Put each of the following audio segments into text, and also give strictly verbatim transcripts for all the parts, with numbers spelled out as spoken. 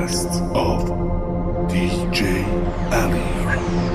podcast of دی جی Amir.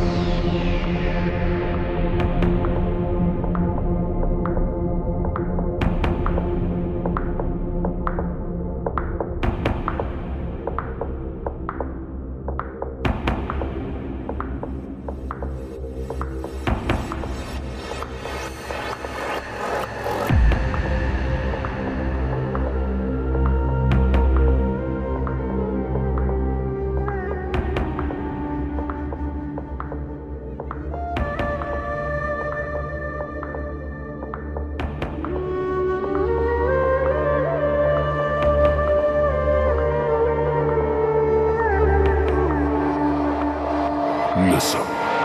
Listen.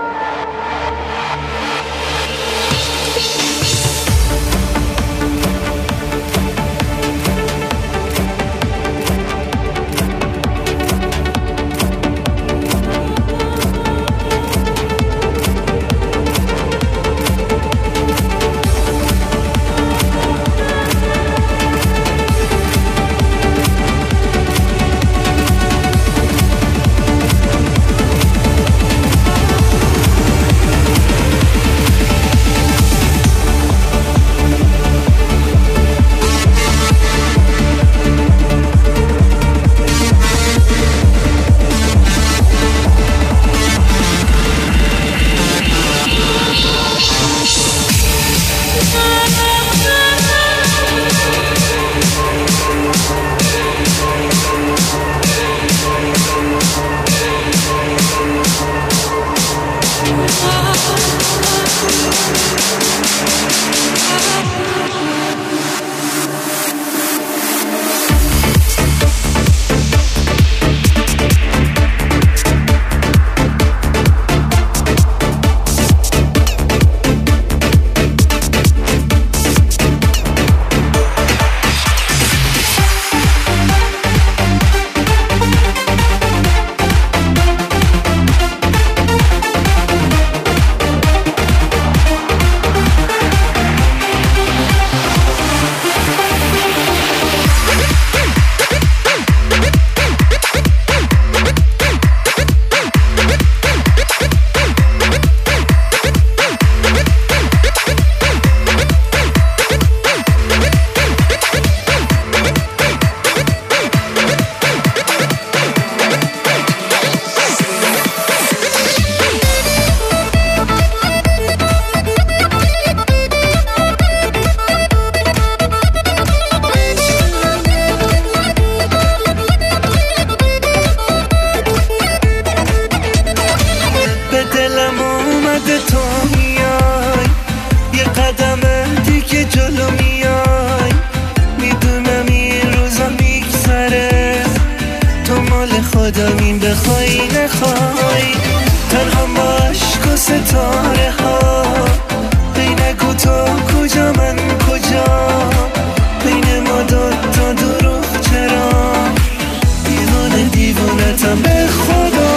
خودم این بخوای نخوای تنها با عشق و ستاره ها ای نگو تو کجا من کجا بین ما دو تا دروغ چرا دیوانه دیوانتم به خدا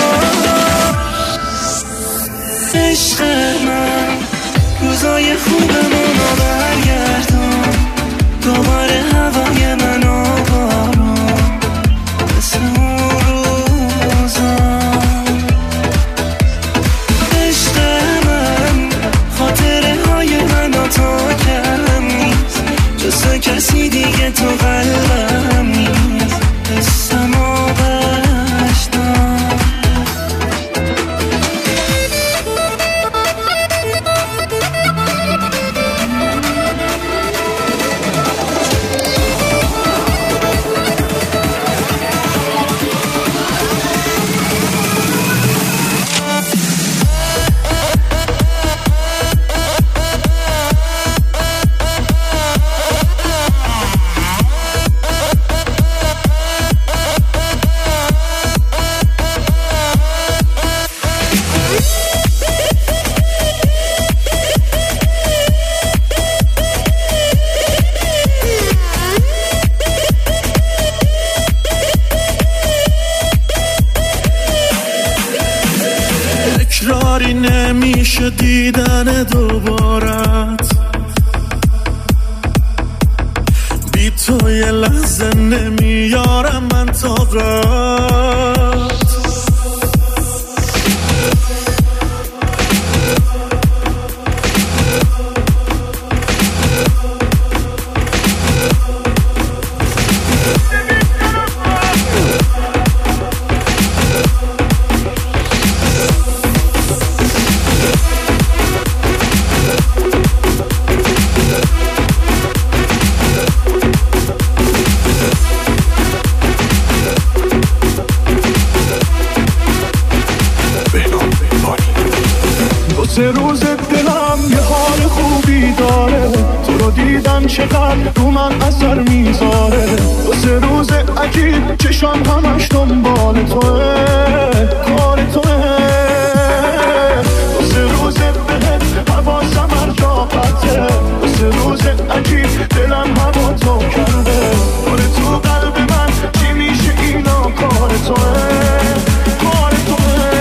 عشق من روزای خوبمونو برگردون دوباره هوای من آبارون کسی دیگه تو قلبم نیست حسمو بشنم تکراری نمیشه دیدن دوبارت بی تو یه لحظه نمیارم من طاقت. سه روز دلم یه حال خوبی داره، تو رو دیدن چقدر رو من اثر میذاره. دو سه روز عجیب چشم همش دنبال توه، کار توه. دو سه روز بهت حواسم هر جا قطعه، دو سه روز عجیب دلم هوا تو کرده. کار تو قلب من چی میشه اینا کار توه، کار توه.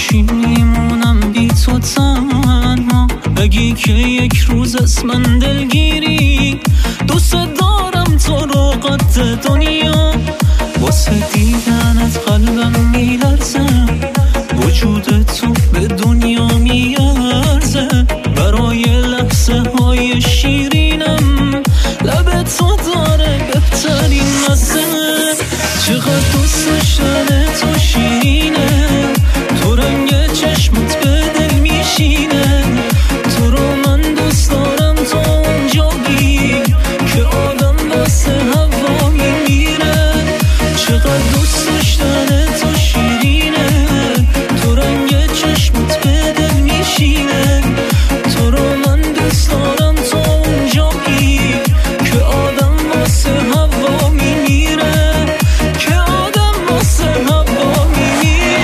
چی میمونم بی تو تنها، بگی که یک روز از من دلگیری. دوست دارم تو رو قد دنیا، واسه دیدنت قلبم میلرزه، وجود تو به دنیا میارزه. برای لحظه های شیرینم لب تو داره بهترین مزه. چقدر دوست داشتن تو شیرینه، تو رنگ چشمت به دل میشینه. تو رو من دوست دارم تا اونجایی که آدم واسه هوا میمیره. چقدر دوست داشتن تو شیرینه، تو رنگ چشمت به دل میشینه. تو رو من دوست دارم تا اونجایی که آدم واسه هوا میمیره، که آدم واسه هوا میمیره.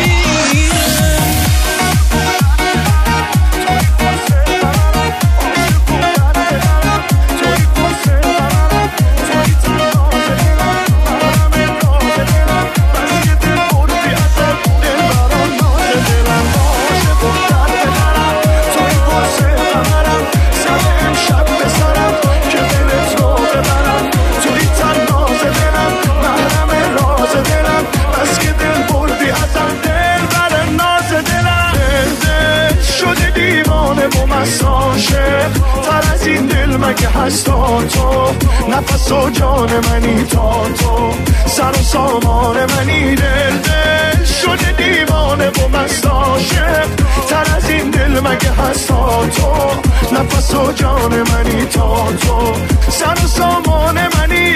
تر از این دل مگه هستا تو، نفس و جان منی تا تو، سر و سامان منی. دل دل شده دیوانه و مست عاشق، تر از این دل مگه هستا تو، نفس و جان منی تا تو، سر و سامان منی.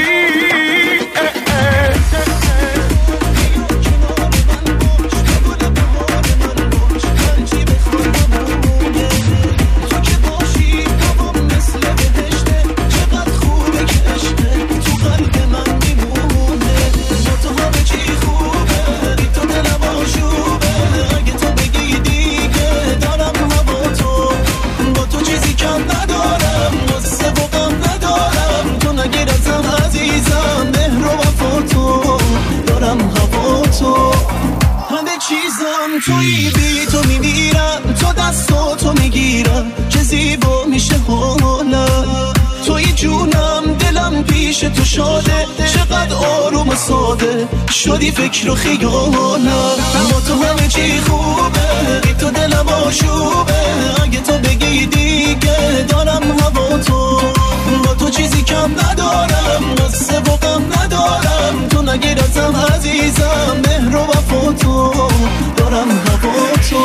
توی بی تو میمیرم، تو دستو تو میگیرم، چه زیبا میشه حالا. توی جونم دلم پیش تو شاده، چقدر آروم و ساده شدی فکر و خیالم. با تو همه چی خوبه، بی تو دلم آشوبه. اگه تو بگی دیگه دارم هوا تو، با تو چیزی کم ندارم، قصه و غم ندارم. تو نگیر ازم عزیزم، مهر و وفا تو، دارم هوا تو.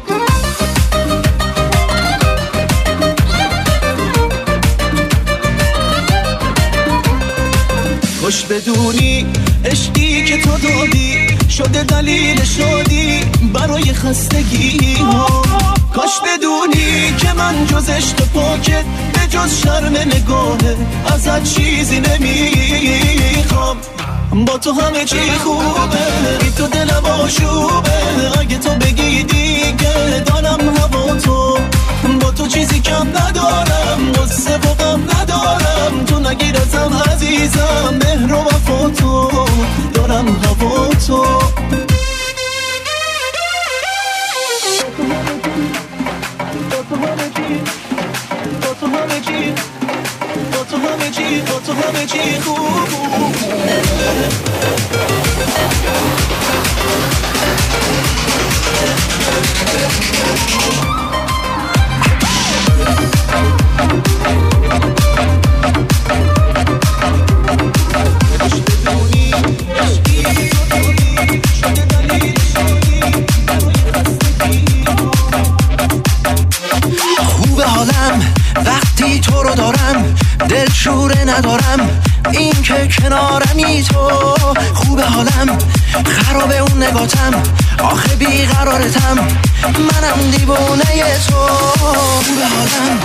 خوش بدونی عشقی که تو دادی شده دلیل شادی برای خستگی ها. کاش بدونی که من جز عشق پاکت به جز شرم نگاهه ازت چیزی نمیخوام. با تو همه چی خوبه، بی تو دلم آشوبه. اگه تو بگی دیگه دارم هوا تو، با تو چیزی کم ندارم، قصه و غم ندارم. تو نگیر ازم عزیزم، مهر و وفا تو، دارم هوا تو. با تو همه چی، با تو همه چی، با تو همه چی، با تو همه چی خوب. خوب حالم وقتی تو رو دارم، دل شوره ندارم این که کنارمی تو. خوب حالم خرابه اون نگاتم، آخه بیقرارتم منم دیوانه تو. خوب حالم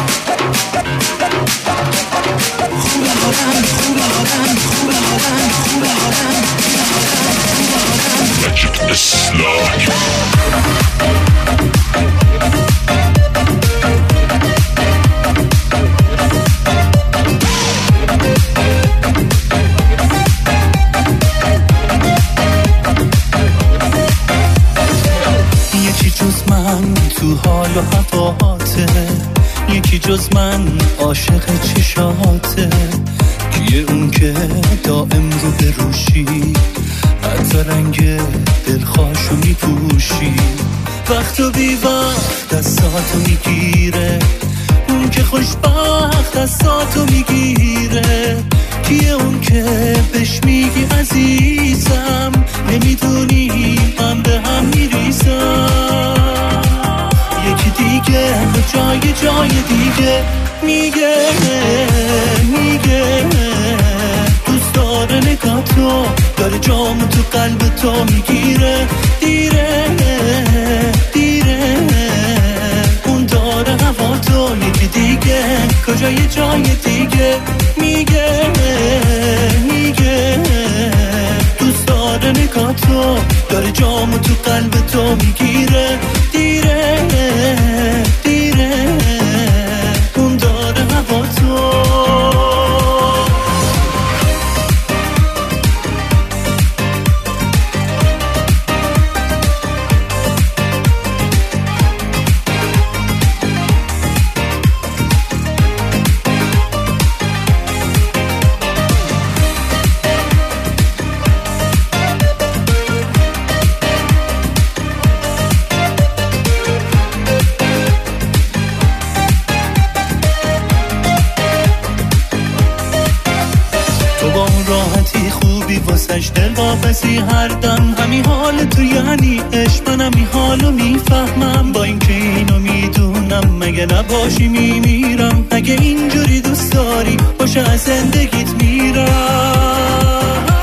خوب حالم خوب حالم خوب حالم خوب حالم خوب حالم Magic Islam. یکی جز من من تو حال و هواته، یکی جز من عاشق چشاته. کیه اون که دائم رو به روشی، حتی رنگ دلخواشو میپوشی. وقت و بی وقت دستاتو میگیره، اون که خوشبخت دستاتو میگیره. کیه اون که بهش میگی عزیزم، نمیدونی من به هم میریزم. یکی دیگه به جای جای دیگه میگه میگه دوست داره نگاتو، داره جام تو قلب تو میگیره. دیره دیره اون داره هوا تو. یکی دیگه کجای جای دیگه میگه میگه دوست داره نگاتو، داره جام تو قلب تو میگیره. دیره دیره اون داره هوا تو. دل واپسی هر دم همین حال تو، یعنی عشق. منم این حالو میفهمم، با اینکه اینو میدونم مگه نباشی میمیرم. اگه اینجوری دوست داری باشه از زندگیت میرم.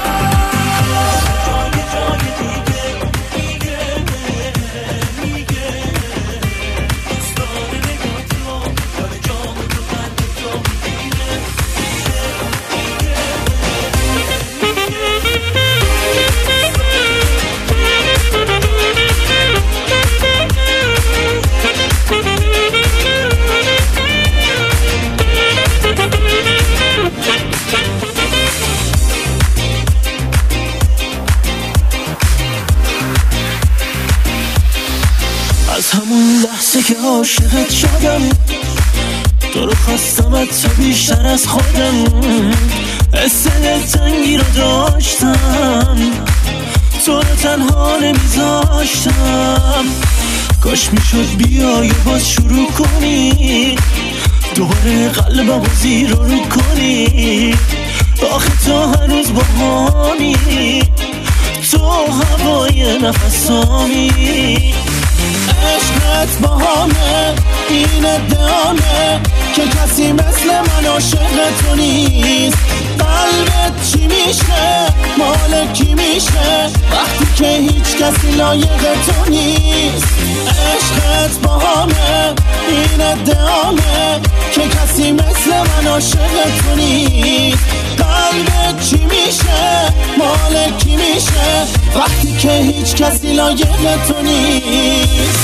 که عاشقت شدم، تو رو خواستمت تو بیشتر از خودم. حس دلتنگی رو داشتم، تو رو تنها نمیذاشتم. کاش میشد بیای باز شروع کنی، دوباره قلبم رو زیر رو کنی. آخه تو هنوز با همی، تو هوای نفسامی. عشقت با همه این ادعامه که کسی مثل من عاشق تو نیست. قلبت چی میشه، مال کی میشه وقتی که هیچ کسی لایق تو نیست. عشقت با همه این ادعامه که کسی مثل من عاشق تو نیست. قلبت چی میشه، مال کی میشه وقتی که هیچ کسی لایق تو نیست.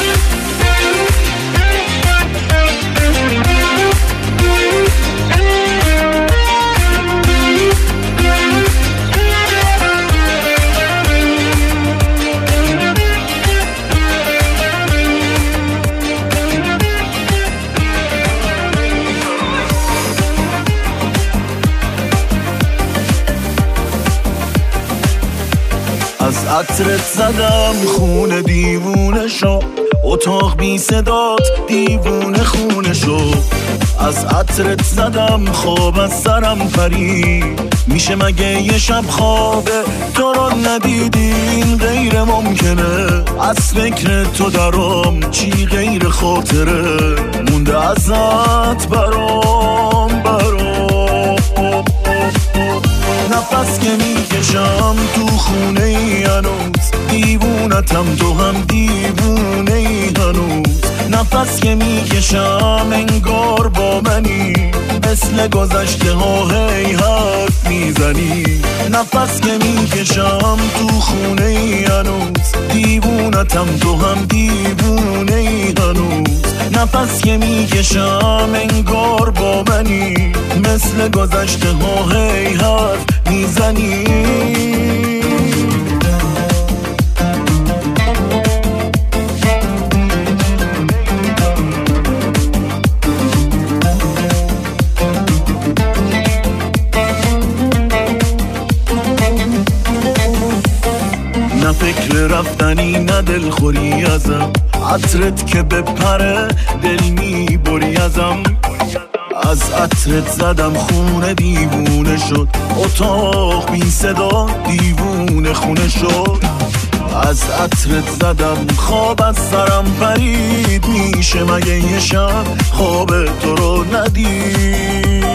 از عطرت زدم خونه دیوونه شو، اتاق بی صدات دیوونه خونه شو. از عطرت زدم خواب از سرم پری، میشه مگه یه شب خوابه تو رو ندیدین؟ غیر ممکنه از فکر تو درام، چی غیر خاطره مونده ازت برام برام. نفس که میکشم تو خونه ای هنوز، دیوونتم تو هم دیوونه ای هنوز. نفس که میکشم انگار با منی، مثل گذشته ها هی حرف میزنی. نفس که میکشم تو خونه ای هنوز، دیوونتم تو هم دیوونه ای هنوز. نفس که میکشم انگار با منی، مثل گذشته ها هی حرف میزنی. رفتنی نه دل خوری ازم، عطرت که بپره دل میبری ازم. از عطرت زدم خونه دیوونه شد، اتاق بی صدا دیوونه خونه شد. از عطرت زدم خواب از سرم پرید، میشه مگه یه شب خواب تو رو ندید؟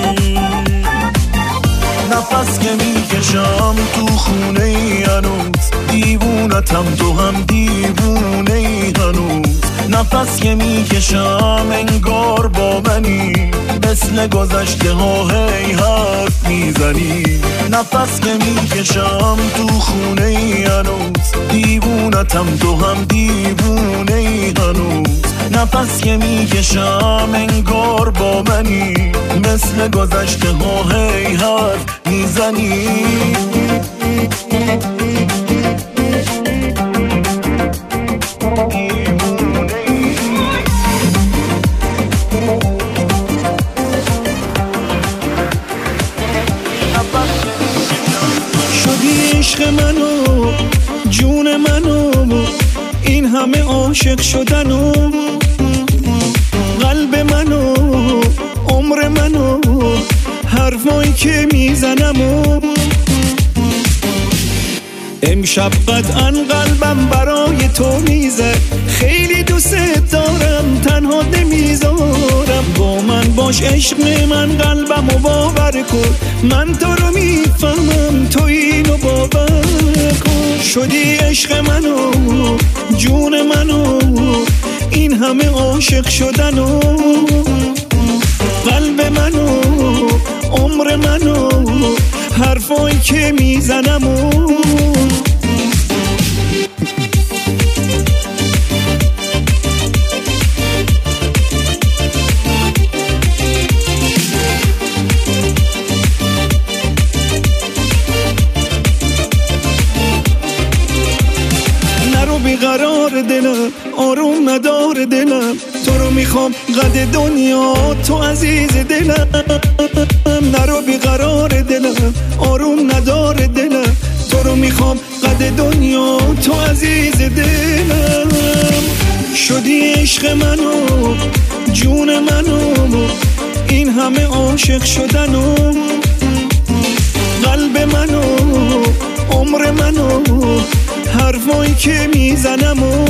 نفس که میکشم تو خونه ای هنوز، دیوونتم تو هم دیوونه ای هنوز. نفس که میکشم انگار با منی، مثل گذشته ها هی حرف میزنی. نفس که میکشم تو خونه ای هنوز، دیوونتم تو هم دیوونه ای هنوز. نفس که میکشم انگار با منی، مثل گذشته ها هی حرف میزنی. شدی عشق منو جون منو، این همه عاشق شدنو، قلب منو عمر منو، حرفایی که میزنمو. امشب قطعا قلبم برای تو میزه، خیلی دوست دارم تنها نمیذارم. با من باش عشق من قلبمو باور کن، من تو رو میفهمم تو اینو باور کن. شدی عشق منو جون منو، این همه عاشق شدنو، قلب منو عمر منو، حرفایی که میزنمو. بیقرار دلم آروم نداره دلم، تو رو میخوام قد دنیا تو عزیز دلم. نرو بیقرار دلم آروم نداره دلم، تو رو میخوام قد دنیا تو عزیز دلم. شدی عشق منو جون منو، این همه عاشق شدنو، قلب منو عمر منو، حرفایی که میزنمو.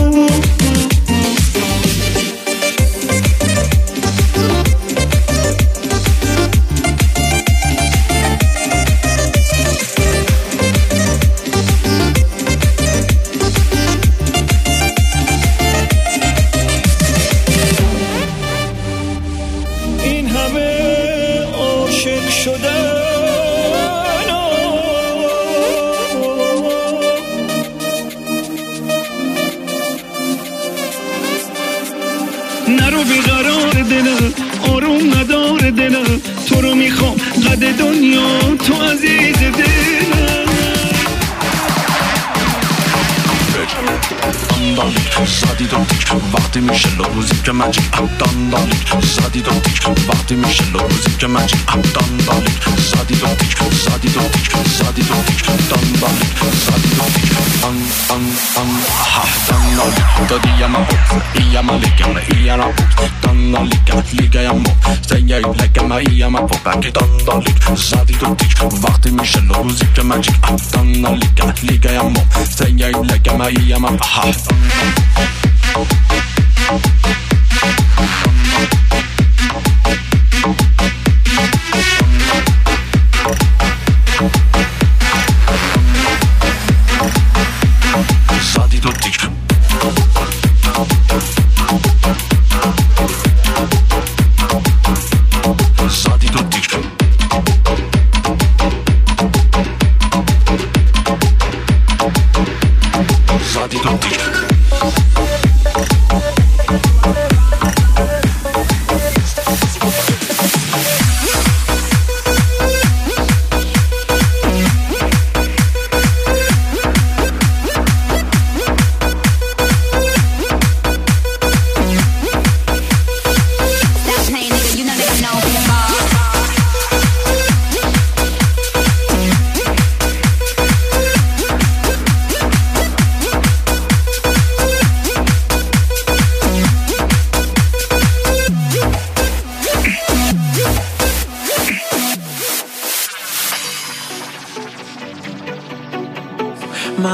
این همه عاشق شدن نرو بیقرار دلم آروم نداره دلم، تو رو میخوام قد دنیا تو عزیز دلم. داندالیک زدی دو تیک وقتی میشه روزی که من جی داندالیک زدی دو تیک وقتی میشه روزی که من جی داندالیک زدی دو تیک زدی دو تیک زدی دو تیک داندالیک زدی دو تیک دان دان دان ها داندالیک دادی یا ما یا ما لیکم یا ما داندالیک لیگا یا ما سیای لیکم یا ما پاک داندالیک زدی دو تیک وقتی میشه روزی که من جی داندالیک لیگا یا ما سیای لیکم یا ما ها زدی دو تیک زدی دو تیک زدی دو تیک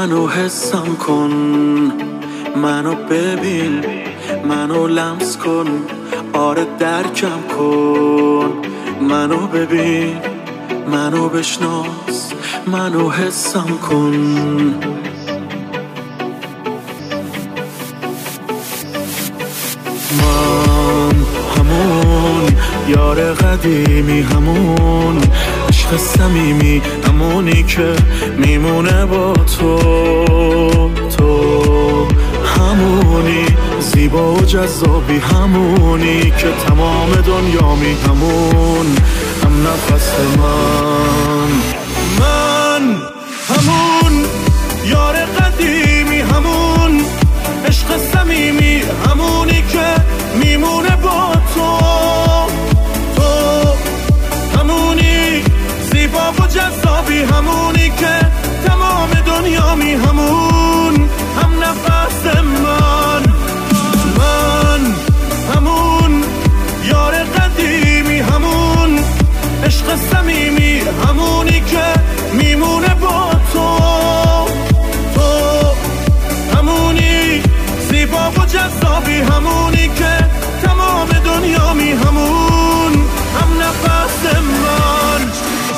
منو حسم کن، منو ببین، منو لمس کن، آره درکم کن. منو ببین، منو بشناس، منو حسم کن. من همون یار قدیمی، همون عشق صمیمی، همونی که میمونه با تو. تو همونی زیبا و جذابی، همونی که تمام دنیامی، همون هم نفس من. من همون یار قدیمی، همون عشق صمیمی، همونی که میمونه با تو. تو همونی زیبا و جذابی، همونی که تمام دنیامی، همون هم نفس من. من همون یار قدیمی، همون عشق صمیمی، همونی که میمونه با تو. تو همونی زیبا و جذابی، همونی که تمام دنیامی، همون هم نفس من.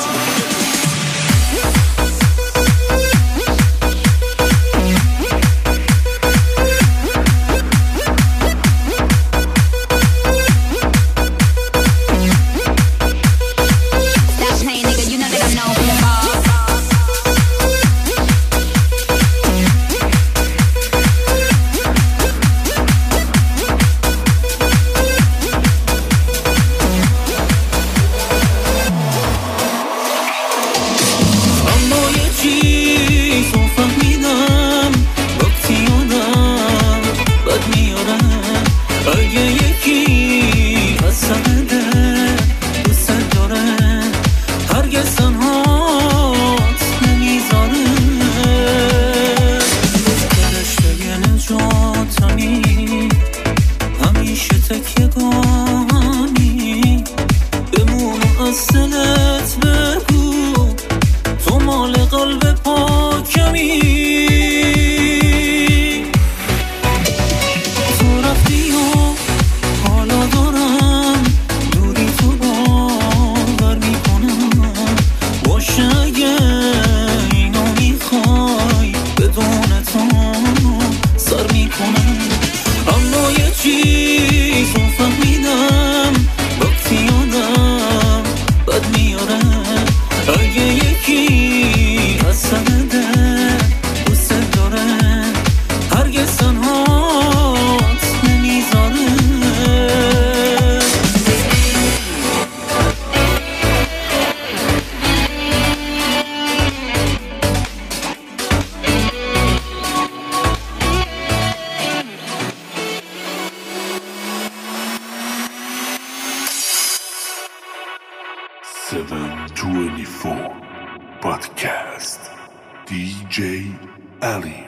seven twenty-four Podcast D J Ali.